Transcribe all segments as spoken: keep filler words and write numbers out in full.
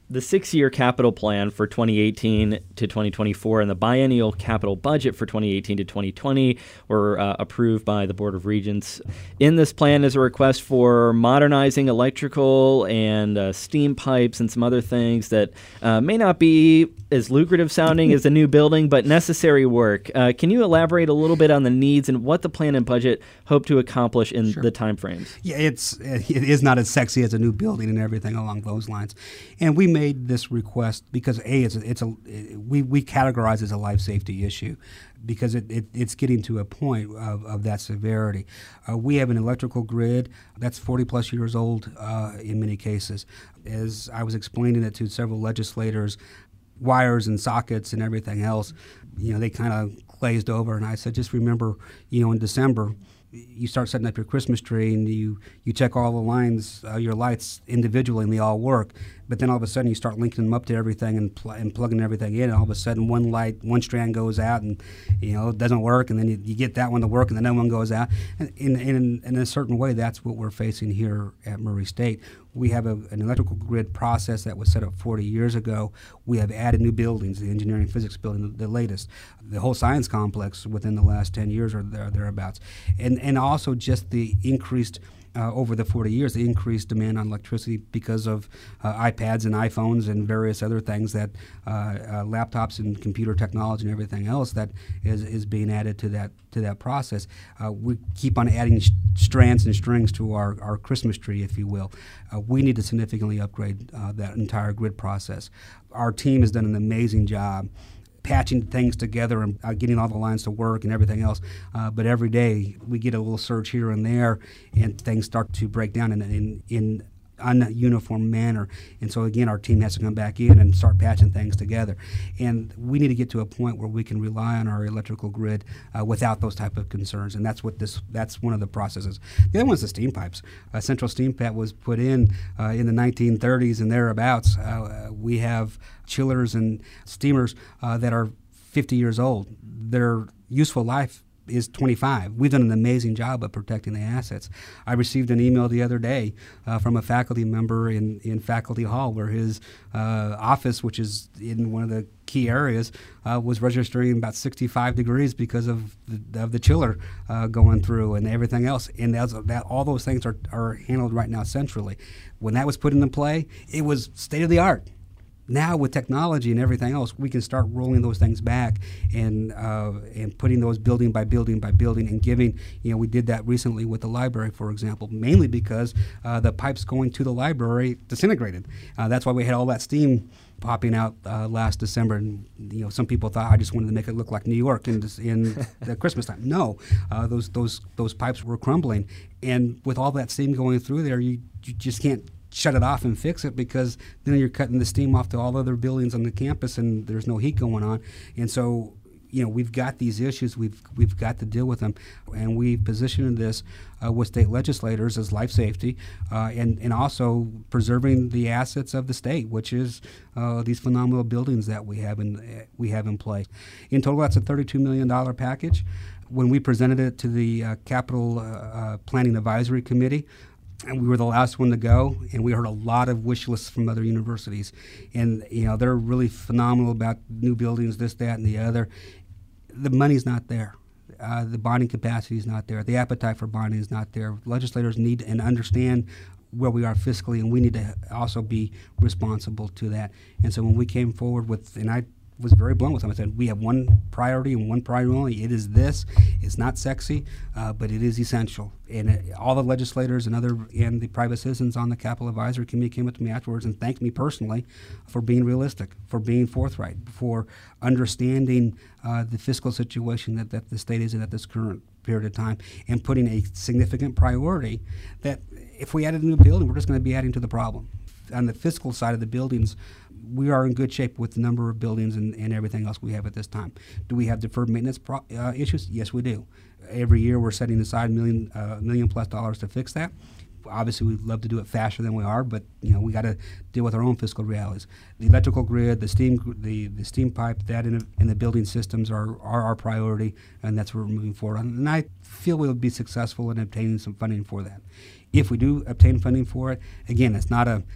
The six-year capital plan for twenty eighteen to twenty twenty-four and the biennial capital budget for twenty eighteen to twenty twenty were uh, approved by the Board of Regents. In this plan is a request for modernizing electrical and uh, steam pipes and some other things that uh, may not be as lucrative sounding as a new building, but necessary work. Uh, can you elaborate a little bit on the needs and what the plan and budget hope to accomplish in Sure. the timeframes? Yeah, it's it is not as sexy as a new building and everything along those lines. And we made this request because a it's a, it's a we we categorize it as a life safety issue because it, it it's getting to a point of, of that severity. Uh, we have an electrical grid that's forty plus years old uh, in many cases. As I was explaining it to several legislators, wires and sockets and everything else, you know, they kind of glazed over. And I said, just remember, you know, in December, you start setting up your Christmas tree and you, you check all the lines, uh, your lights individually, and they all work. But then all of a sudden you start linking them up to everything and, pl- and plugging everything in, and all of a sudden one light, one strand goes out and, you know, it doesn't work, and then you, you get that one to work and then another one goes out. And in, in, in a certain way, that's what we're facing here at Murray State. We have a, an electrical grid process that was set up forty years ago. We have added new buildings, the engineering physics building, the, the latest, the whole science complex within the last ten years or there, thereabouts. And, and also just the increased Uh, over the forty years, the increased demand on electricity because of uh, iPads and iPhones and various other things that uh, uh, laptops and computer technology and everything else that is, is being added to that to that process. Uh, we keep on adding sh- strands and strings to our, our Christmas tree, if you will. Uh, we need to significantly upgrade uh, that entire grid process. Our team has done an amazing job patching things together and uh, getting all the lines to work and everything else. Uh, but every day we get a little surge here and there, and things start to break down in in, in ununiform manner. And so again, our team has to come back in and start patching things together. And we need to get to a point where we can rely on our electrical grid uh, without those type of concerns. And that's what this that's one of the processes. The other one is the steam pipes. A central steam pipe was put in uh, in the nineteen thirties and thereabouts. Uh, we have chillers and steamers uh, that are fifty years old. Their useful life is twenty-five. We've done an amazing job of protecting the assets. I received an email the other day uh, from a faculty member in, in Faculty Hall where his uh, office, which is in one of the key areas, uh, was registering about sixty-five degrees because of the, of the chiller uh, going through and everything else. And that's, that all those things are, are handled right now centrally. When that was put into play, it was state-of-the-art. Now with technology and everything else, we can start rolling those things back and uh, and putting those building by building by building and giving, you know, we did that recently with the library, for example, mainly because uh, the pipes going to the library disintegrated. Uh, that's why we had all that steam popping out uh, last December, and you know, some people thought I just wanted to make it look like New York in, this, in the Christmas time. No, uh, those those those pipes were crumbling, and with all that steam going through there, you, you just can't shut it off and fix it, because then you're cutting the steam off to all other buildings on the campus and there's no heat going on. And so, you know, we've got these issues, we've we've got to deal with them, and we've positioned this uh, with state legislators as life safety uh, and, and also preserving the assets of the state, which is uh, these phenomenal buildings that we have in, uh, we have in place. In total, that's a thirty-two million dollars package. When we presented it to the uh, Capital uh, uh, Planning Advisory Committee, and we were the last one to go, and we heard a lot of wish lists from other universities. And, you know, they're really phenomenal about new buildings, this, that, and the other. The money's not there. Uh, the bonding capacity is not there. The appetite for bonding is not there. Legislators need and understand where we are fiscally, and we need to also be responsible to that. And so when we came forward with, and I was very blunt with them. I said, we have one priority and one priority only. It is this. It's not sexy, uh, but it is essential. And it, all the legislators and other and the private citizens on the Capital Advisory Committee came up to me afterwards and thanked me personally for being realistic, for being forthright, for understanding uh, the fiscal situation that, that the state is in at this current period of time, and putting a significant priority that if we added a new building, we're just going to be adding to the problem. On the fiscal side of the buildings, we are in good shape with the number of buildings and, and everything else we have at this time. Do we have deferred maintenance pro- uh, issues? Yes, we do. Every year we're setting aside a million, uh, million plus dollars to fix that. Obviously, we'd love to do it faster than we are, but you know we got to deal with our own fiscal realities. The electrical grid, the steam, the, the steam pipe, that and the, the building systems are, are our priority, and that's what we're moving forward on. And I feel we'll be successful in obtaining some funding for that. If we do obtain funding for it, again, it's not a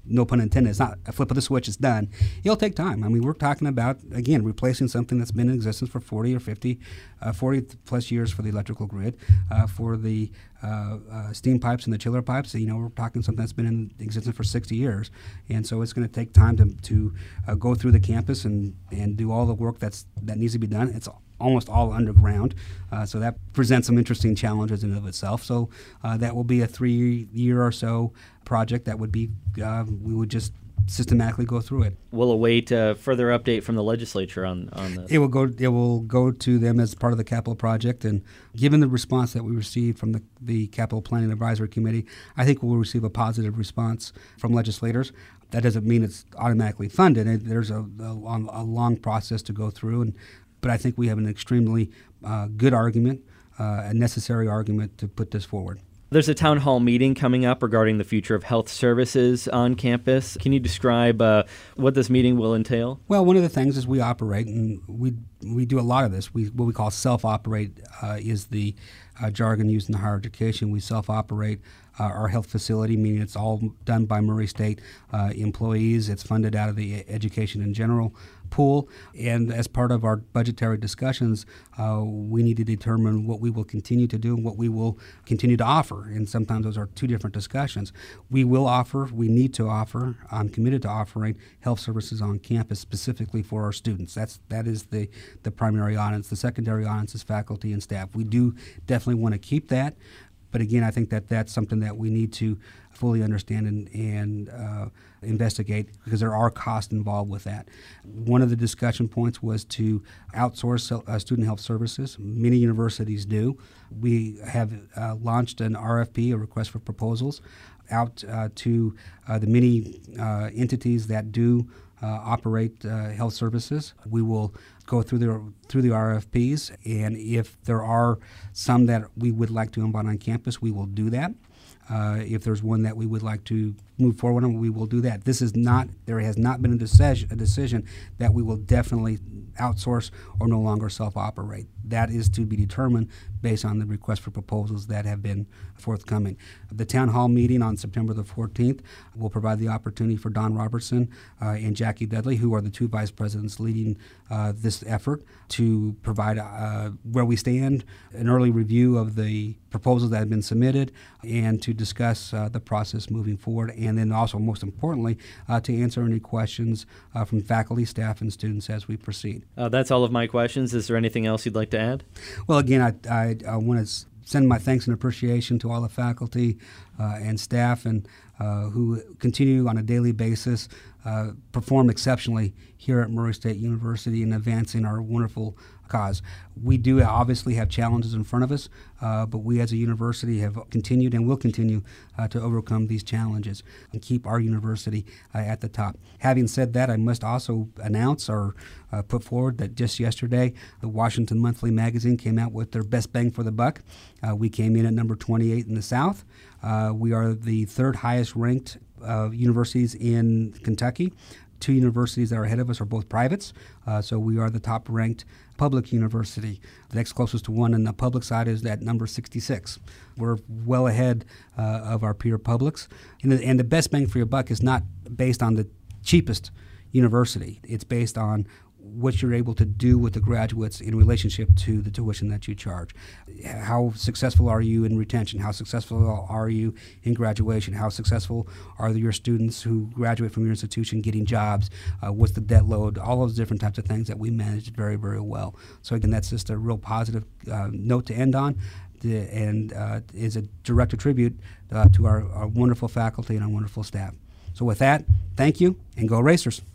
no pun intended, it's not a flip of the switch, it's done. It'll take time. I mean, we're talking about, again, replacing something that's been in existence for forty or fifty, uh, forty plus years for the electrical grid, uh, for the uh, uh, steam pipes and the chiller pipes. You know, we're talking something that's been in existence for sixty years. And so it's going to take time to, to uh, go through the campus and, and do all the work that's that needs to be done. It's almost all underground, uh, so that presents some interesting challenges in and of itself. So uh, that will be a three-year or so project that would be, uh, we would just systematically go through it. We'll await a further update from the legislature on, on this. It will go. It will go to them as part of the capital project, and given the response that we received from the, the Capital Planning Advisory Committee, I think we'll receive a positive response from legislators. That doesn't mean it's automatically funded. It, there's a, a, a long process to go through, and but I think we have an extremely uh, good argument, uh, a necessary argument to put this forward. There's a town hall meeting coming up regarding the future of health services on campus. Can you describe uh, what this meeting will entail? Well, one of the things is we operate, and we we do a lot of this. We what we call self-operate uh, is the uh, jargon used in higher education. We self-operate uh, our health facility, meaning it's all done by Murray State uh, employees. It's funded out of the Education in General pool, and as part of our budgetary discussions, uh, we need to determine what we will continue to do and what we will continue to offer, and sometimes those are two different discussions. We will offer, we need to offer, I'm committed to offering health services on campus specifically for our students. That's, that is the, the primary audience. The secondary audience is faculty and staff. We do definitely want to keep that, but again, I think that that's something that we need to fully understand and, and uh, investigate, because there are costs involved with that. One of the discussion points was to outsource uh, student health services. Many universities do. We have uh, launched an R F P, a request for proposals, out uh, to uh, the many uh, entities that do uh, operate uh, health services. We will go through the through the R F Ps, and if there are some that we would like to embed on campus, we will do that. Uh, if there's one that we would like to move forward on, we will do that. This is not, there has not been a decision, a decision that we will definitely outsource or no longer self-operate. That is to be determined based on the request for proposals that have been forthcoming. The town hall meeting on September the fourteenth will provide the opportunity for Don Robertson uh, and Jackie Dudley, who are the two vice presidents leading uh, this effort, to provide uh, where we stand, an early review of the proposals that have been submitted, and to discuss uh, the process moving forward, and then also, most importantly, uh, to answer any questions uh, from faculty, staff, and students as we proceed. Uh, that's all of my questions. Is there anything else you'd like to add? Well, again, I, I, I want to send my thanks and appreciation to all the faculty uh, and staff and uh, who continue on a daily basis uh, perform exceptionally here at Murray State University in advancing our wonderful cause. We do obviously have challenges in front of us, uh, but we as a university have continued and will continue uh, to overcome these challenges and keep our university uh, at the top. Having said that, I must also announce or uh, put forward that just yesterday, the Washington Monthly Magazine came out with their best bang for the buck. Uh, we came in at number twenty-eight in the South. Uh, we are the third highest ranked uh, universities in Kentucky. Two universities that are ahead of us are both privates, uh, so we are the top-ranked public university. The next closest to one on the public side is at number sixty-six. We're well ahead uh, of our peer publics. And the, and the best bang for your buck is not based on the cheapest university. It's based on what you're able to do with the graduates in relationship to the tuition that you charge. How successful are you in retention? How successful are you in graduation? How successful are your students who graduate from your institution getting jobs? Uh, what's the debt load? All those different types of things that we manage very, very well. So again, that's just a real positive uh, note to end on, to, and uh, is a direct tribute uh, to our, our wonderful faculty and our wonderful staff. So with that, thank you, and go Racers.